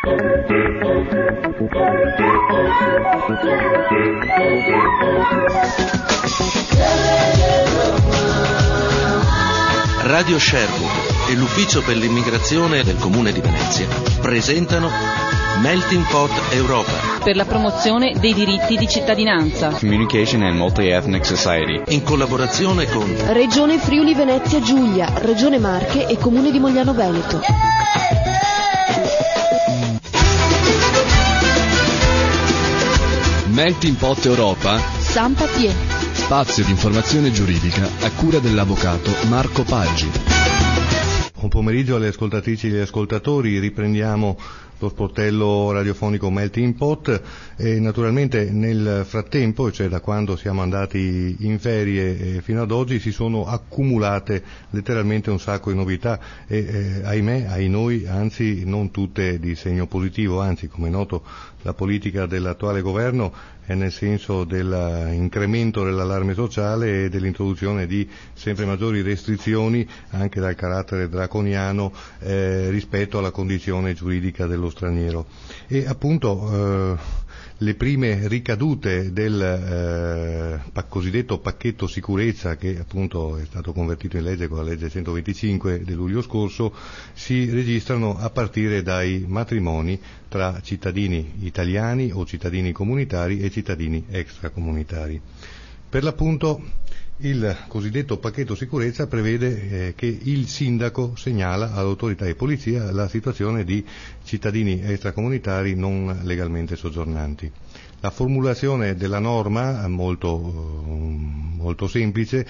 Radio Sherwood e l'Ufficio per l'immigrazione del Comune di Venezia presentano Melting Pot Europa per la promozione dei diritti di cittadinanza, Communication and Multi-Ethnic Society, in collaborazione con Regione Friuli Venezia Giulia, Regione Marche e Comune di Mogliano Veneto. Melting Pot Europa, San Papier, spazio di informazione giuridica a cura dell'avvocato Marco Paggi. Buon pomeriggio alle ascoltatrici e agli ascoltatori, riprendiamo lo sportello radiofonico Melting Pot e naturalmente nel frattempo, cioè da quando siamo andati in ferie fino ad oggi, si sono accumulate letteralmente un sacco di novità e ahimè, ai noi, anzi non tutte di segno positivo, anzi come è noto la politica dell'attuale governo è nel senso dell'incremento dell'allarme sociale e dell'introduzione di sempre maggiori restrizioni anche dal carattere draconiano rispetto alla condizione giuridica dello straniero. E appunto le prime ricadute del cosiddetto pacchetto sicurezza, che appunto è stato convertito in legge con la legge 125 del luglio scorso, si registrano a partire dai matrimoni tra cittadini italiani o cittadini comunitari e cittadini extracomunitari. Per l'appunto il cosiddetto pacchetto sicurezza prevede che il sindaco segnala all'autorità di polizia la situazione di cittadini extracomunitari non legalmente soggiornanti. La formulazione della norma, molto semplice,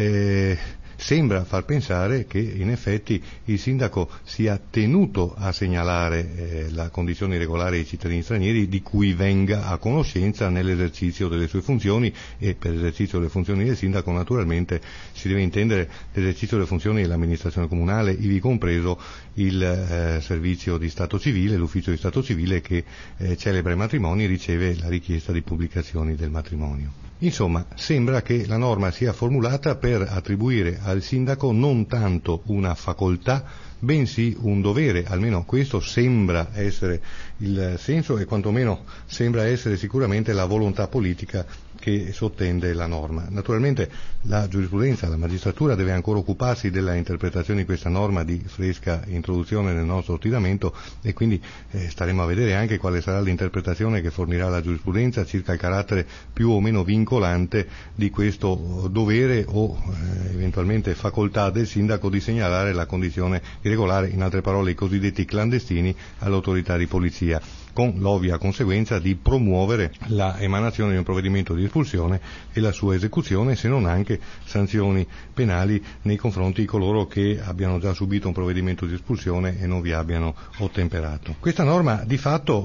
sembra far pensare che in effetti il sindaco sia tenuto a segnalare la condizione irregolare dei cittadini stranieri di cui venga a conoscenza nell'esercizio delle sue funzioni, e per l'esercizio delle funzioni del sindaco naturalmente si deve intendere l'esercizio delle funzioni dell'amministrazione comunale, ivi compreso il servizio di Stato civile, l'ufficio di Stato civile che celebra i matrimoni e riceve la richiesta di pubblicazioni del matrimonio. Insomma, sembra che la norma sia formulata per attribuire al sindaco non tanto una facoltà, bensì un dovere, almeno questo sembra essere il senso e quantomeno sembra essere sicuramente la volontà politica che sottende la norma. Naturalmente la giurisprudenza, la magistratura deve ancora occuparsi della interpretazione di questa norma di fresca introduzione nel nostro ordinamento e quindi staremo a vedere anche quale sarà l'interpretazione che fornirà la giurisprudenza circa il carattere più o meno vincolante di questo dovere o eventualmente facoltà del sindaco di segnalare la condizione irregolare, in altre parole i cosiddetti clandestini, all'autorità di polizia, con l'ovvia conseguenza di promuovere la emanazione di un provvedimento di espulsione e la sua esecuzione, se non anche sanzioni penali nei confronti di coloro che abbiano già subito un provvedimento di espulsione e non vi abbiano ottemperato. Questa norma di fatto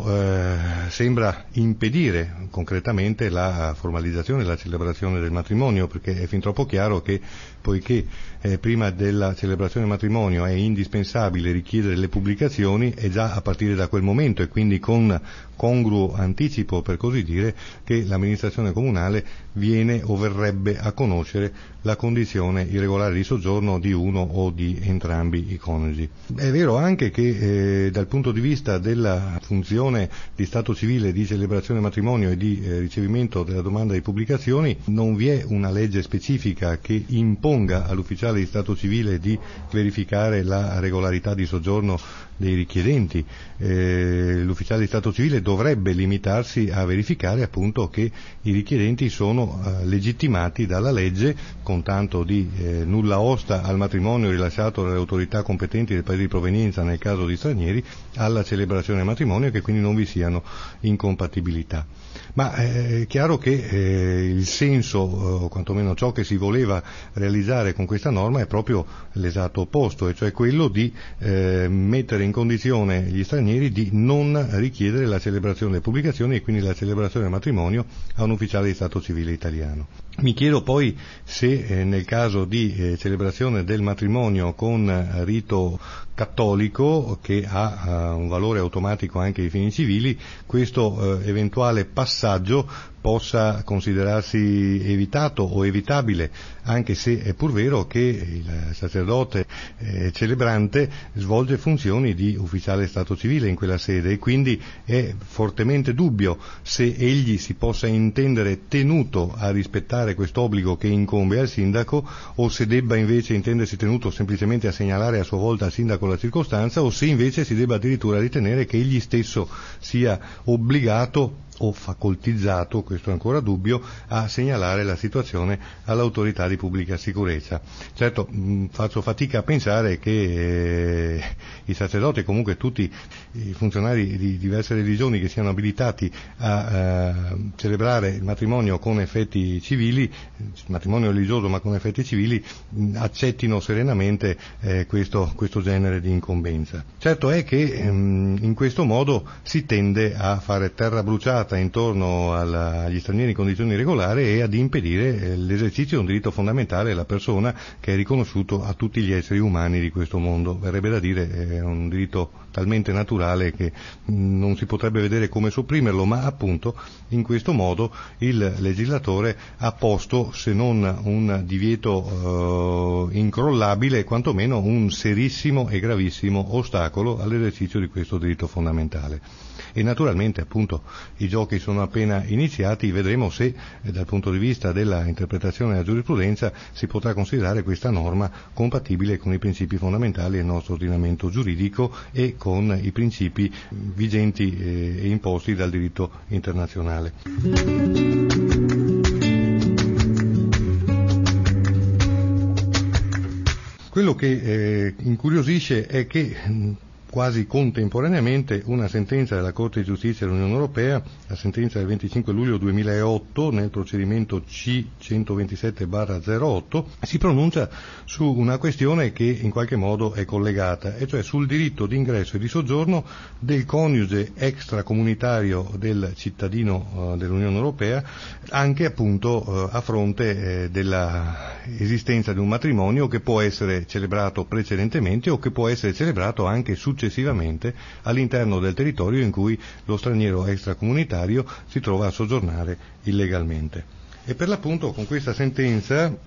sembra impedire concretamente la formalizzazione e la celebrazione del matrimonio, perché è fin troppo chiaro che poiché prima della celebrazione del matrimonio è indispensabile richiedere le pubblicazioni, è già a partire da quel momento e quindi con congruo anticipo, per così dire, che l'amministrazione comunale viene o verrebbe a conoscere la condizione irregolare di soggiorno di uno o di entrambi i coniugi. È vero anche che dal punto di vista della funzione di Stato civile di celebrazione del matrimonio e di ricevimento della domanda di pubblicazioni non vi è una legge specifica che imponga all'ufficiale di Stato civile di verificare la regolarità di soggiorno dei richiedenti. L'ufficiale di Stato civile dovrebbe limitarsi a verificare appunto che i richiedenti sono legittimati dalla legge, con tanto di nulla osta al matrimonio rilasciato dalle autorità competenti del paese di provenienza nel caso di stranieri alla celebrazione del matrimonio, e che quindi non vi siano incompatibilità. Ma è chiaro che il senso, o quantomeno ciò che si voleva realizzare con questa norma, è proprio l'esatto opposto, e cioè quello di mettere in condizione gli stranieri di non richiedere la celebrazione delle pubblicazioni e quindi la celebrazione del matrimonio a un ufficiale di Stato civile italiano. Mi chiedo poi se nel caso di celebrazione del matrimonio con rito cattolico, che ha un valore automatico anche ai fini civili, questo eventuale passaggio possa considerarsi evitato o evitabile, anche se è pur vero che il sacerdote celebrante svolge funzioni di ufficiale stato civile in quella sede, e quindi è fortemente dubbio se egli si possa intendere tenuto a rispettare quest'obbligo che incombe al sindaco, o se debba invece intendersi tenuto semplicemente a segnalare a sua volta al sindaco la circostanza, o se invece si debba addirittura ritenere che egli stesso sia obbligato o facoltizzato, questo è ancora dubbio, a segnalare la situazione all'autorità di pubblica sicurezza. Certo, faccio fatica a pensare che i sacerdoti e comunque tutti i funzionari di diverse religioni che siano abilitati a celebrare il matrimonio con effetti civili, matrimonio religioso ma con effetti civili, accettino serenamente questo genere di incombenza. Certo è che in questo modo si tende a fare terra bruciata intorno agli stranieri in condizioni regolari e ad impedire l'esercizio di un diritto fondamentale alla persona, che è riconosciuto a tutti gli esseri umani di questo mondo. Verrebbe da dire è un diritto talmente naturale che non si potrebbe vedere come sopprimerlo, ma appunto in questo modo il legislatore ha posto, se non un divieto incrollabile, quantomeno un serissimo e gravissimo ostacolo all'esercizio di questo diritto fondamentale. E naturalmente appunto i giochi sono appena iniziati, vedremo se dal punto di vista della interpretazione della giurisprudenza si potrà considerare questa norma compatibile con i principi fondamentali del nostro ordinamento giuridico e con i principi vigenti e imposti dal diritto internazionale. Quello che incuriosisce è che quasi contemporaneamente una sentenza della Corte di Giustizia dell'Unione Europea, la sentenza del 25 luglio 2008 nel procedimento C127/08, si pronuncia su una questione che in qualche modo è collegata, e cioè sul diritto di ingresso e di soggiorno del coniuge extracomunitario del cittadino dell'Unione Europea, anche appunto a fronte della esistenza di un matrimonio che può essere celebrato precedentemente o che può essere celebrato anche successivamente all'interno del territorio in cui lo straniero extracomunitario si trova a soggiornare illegalmente. E per l'appunto con questa sentenza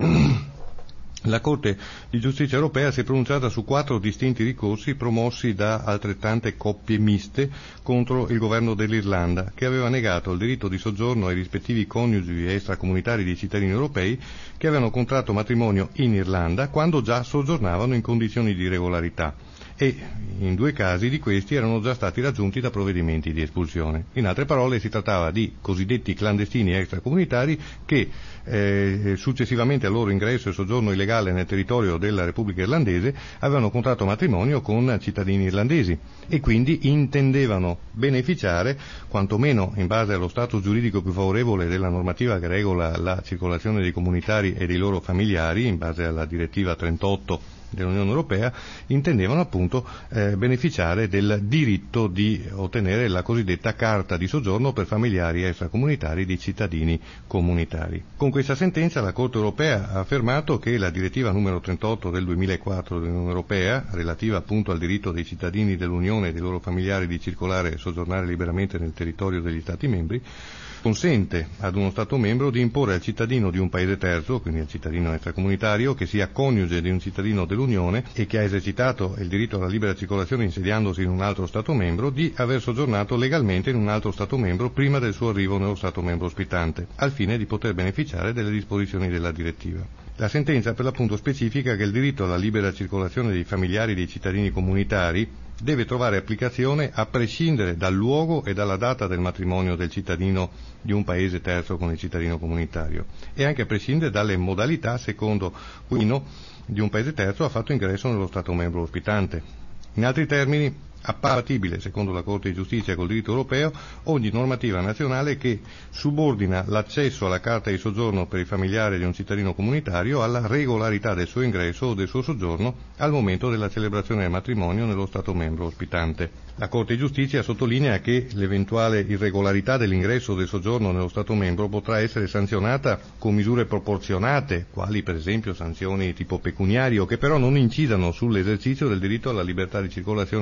la Corte di Giustizia europea si è pronunciata su 4 distinti ricorsi promossi da altrettante coppie miste contro il governo dell'Irlanda, che aveva negato il diritto di soggiorno ai rispettivi coniugi extracomunitari di cittadini europei che avevano contratto matrimonio in Irlanda quando già soggiornavano in condizioni di regolarità, e in 2 casi di questi erano già stati raggiunti da provvedimenti di espulsione. In altre parole si trattava di cosiddetti clandestini extracomunitari che successivamente al loro ingresso e soggiorno illegale nel territorio della Repubblica Irlandese avevano contratto matrimonio con cittadini irlandesi e quindi intendevano beneficiare, quantomeno in base allo status giuridico più favorevole della normativa che regola la circolazione dei comunitari e dei loro familiari, in base alla direttiva 38 dell'Unione Europea, intendevano appunto beneficiare del diritto di ottenere la cosiddetta carta di soggiorno per familiari extracomunitari di cittadini comunitari. Con questa sentenza la Corte Europea ha affermato che la direttiva numero 38 del 2004 dell'Unione Europea, relativa appunto al diritto dei cittadini dell'Unione e dei loro familiari di circolare e soggiornare liberamente nel territorio degli Stati membri, consente ad uno Stato membro di imporre al cittadino di un paese terzo, quindi al cittadino extracomunitario, che sia coniuge di un cittadino dell'Unione e che ha esercitato il diritto alla libera circolazione insediandosi in un altro Stato membro, di aver soggiornato legalmente in un altro Stato membro prima del suo arrivo nello Stato membro ospitante, al fine di poter beneficiare delle disposizioni della direttiva. La sentenza per l'appunto specifica che il diritto alla libera circolazione dei familiari dei cittadini comunitari deve trovare applicazione a prescindere dal luogo e dalla data del matrimonio del cittadino di un paese terzo con il cittadino comunitario e anche a prescindere dalle modalità secondo cui uno di un paese terzo ha fatto ingresso nello Stato membro ospitante. In altri termini, appare compatibile, secondo la Corte di Giustizia, col diritto europeo ogni normativa nazionale che subordina l'accesso alla carta di soggiorno per i familiari di un cittadino comunitario alla regolarità del suo ingresso o del suo soggiorno al momento della celebrazione del matrimonio nello Stato membro ospitante. La Corte di Giustizia sottolinea che l'eventuale irregolarità dell'ingresso o del soggiorno nello Stato membro potrà essere sanzionata con misure proporzionate, quali per esempio sanzioni tipo pecuniario, che però non incidano sull'esercizio del diritto alla libertà di circolazione e di soggiorno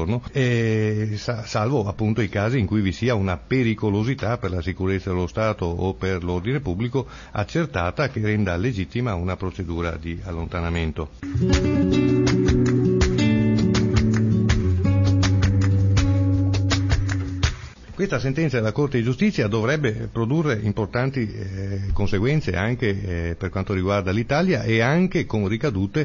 soggiorno, salvo appunto i casi in cui vi sia una pericolosità per la sicurezza dello Stato o per l'ordine pubblico accertata che renda legittima una procedura di allontanamento. Questa sentenza della Corte di Giustizia dovrebbe produrre importanti conseguenze anche per quanto riguarda l'Italia e anche con ricadute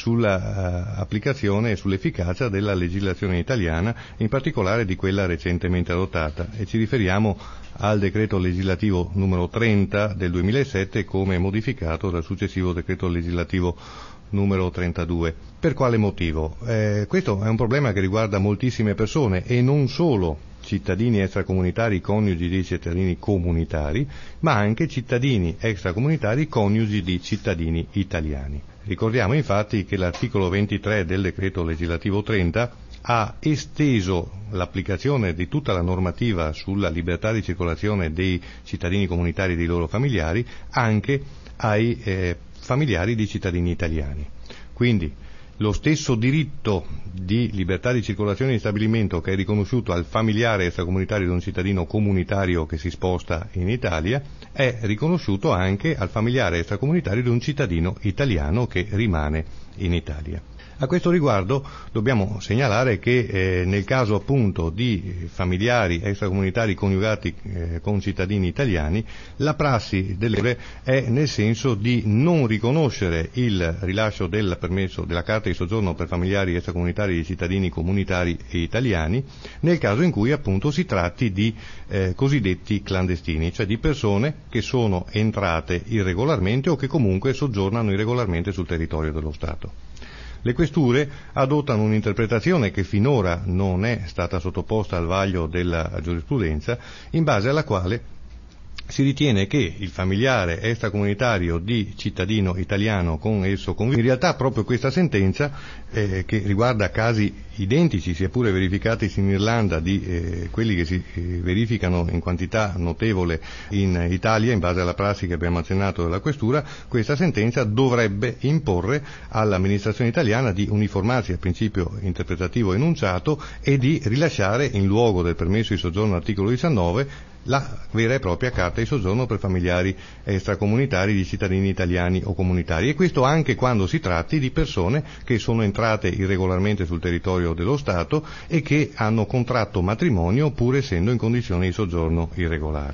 sulla applicazione e sull'efficacia della legislazione italiana, in particolare di quella recentemente adottata, e ci riferiamo al decreto legislativo numero 30 del 2007 come modificato dal successivo decreto legislativo numero 32. Per quale motivo? Questo è un problema che riguarda moltissime persone e non solo cittadini extracomunitari coniugi di cittadini comunitari, ma anche cittadini extracomunitari coniugi di cittadini italiani. Ricordiamo infatti che l'articolo 23 del decreto legislativo 30 ha esteso l'applicazione di tutta la normativa sulla libertà di circolazione dei cittadini comunitari e dei loro familiari anche ai familiari di cittadini italiani. Quindi lo stesso diritto di libertà di circolazione e di stabilimento che è riconosciuto al familiare extracomunitario di un cittadino comunitario che si sposta in Italia è riconosciuto anche al familiare extracomunitario di un cittadino italiano che rimane in Italia. A questo riguardo dobbiamo segnalare che nel caso appunto di familiari extracomunitari coniugati con cittadini italiani, la prassi delle è nel senso di non riconoscere il rilascio del permesso della carta di soggiorno per familiari extracomunitari di cittadini comunitari e italiani nel caso in cui appunto si tratti di cosiddetti clandestini, cioè di persone che sono entrate irregolarmente o che comunque soggiornano irregolarmente sul territorio dello Stato. Le questure adottano un'interpretazione che finora non è stata sottoposta al vaglio della giurisprudenza, in base alla quale si ritiene che il familiare extracomunitario di cittadino italiano con esso convive. In realtà proprio questa sentenza, che riguarda casi identici, sia pure verificatisi in Irlanda, di quelli che si verificano in quantità notevole in Italia, in base alla prassi che abbiamo accennato della questura, questa sentenza dovrebbe imporre all'amministrazione italiana di uniformarsi al principio interpretativo enunciato e di rilasciare in luogo del permesso di soggiorno articolo 19 la vera e propria carta di soggiorno per familiari extracomunitari di cittadini italiani o comunitari, e questo anche quando si tratti di persone che sono entrate irregolarmente sul territorio dello Stato e che hanno contratto matrimonio pur essendo in condizioni di soggiorno irregolare.